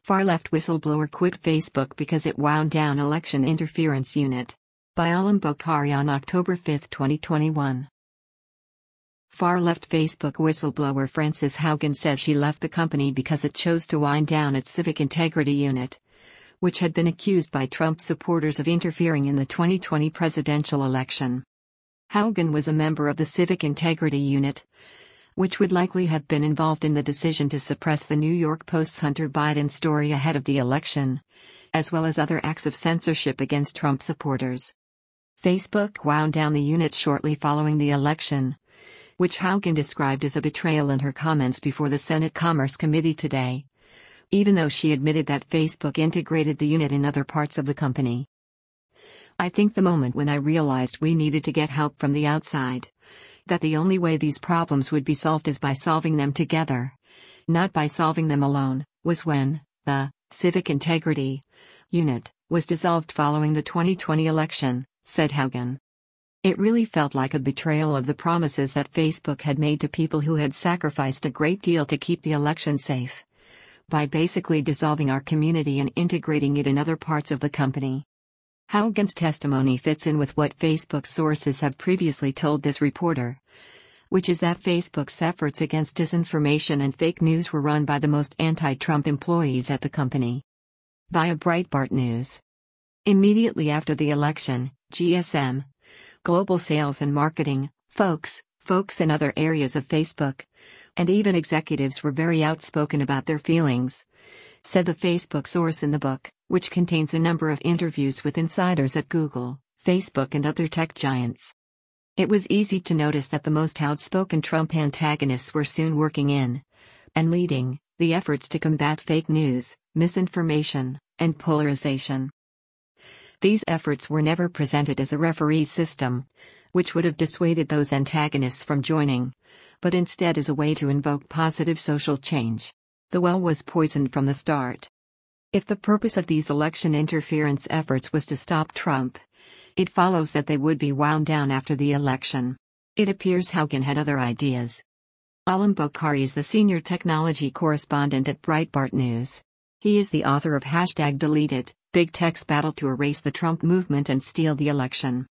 Far-left whistleblower quit Facebook because it wound down election interference unit. By Alam Bokhari on October 5, 2021. Far-left Facebook whistleblower Frances Haugen says she left the company because it chose to wind down its civic integrity unit, which had been accused by Trump supporters of interfering in the 2020 presidential election. Haugen was a member of the Civic Integrity Unit, which would likely have been involved in the decision to suppress the New York Post's Hunter Biden story ahead of the election, as well as other acts of censorship against Trump supporters. Facebook wound down the unit shortly following the election, which Haugen described as a betrayal in her comments before the Senate Commerce Committee today, even though she admitted that Facebook integrated the unit in other parts of the company. "I think the moment when I realized we needed to get help from the outside, that the only way these problems would be solved is by solving them together, not by solving them alone, was when the Civic Integrity Unit was dissolved following the 2020 election," said Haugen. "It really felt like a betrayal of the promises that Facebook had made to people who had sacrificed a great deal to keep the election safe, by basically dissolving our community and integrating it in other parts of the company." Haugen's testimony fits in with what Facebook sources have previously told this reporter, which is that Facebook's efforts against disinformation and fake news were run by the most anti-Trump employees at the company. Via Breitbart News. Immediately after the election, GSM, global sales and marketing, folks in other areas of Facebook, and even executives were very outspoken about their feelings, said the Facebook source in the book, which contains a number of interviews with insiders at Google, Facebook and other tech giants. It was easy to notice that the most outspoken Trump antagonists were soon working in and leading the efforts to combat fake news, misinformation, and polarization. These efforts were never presented as a referee system, which would have dissuaded those antagonists from joining, but instead as a way to invoke positive social change. The well was poisoned from the start. If the purpose of these election interference efforts was to stop Trump, it follows that they would be wound down after the election. It appears Haugen had other ideas. Alam Bokhari is the senior technology correspondent at Breitbart News. He is the author of #Deleted, Big Tech's Battle to Erase the Trump Movement and Steal the Election.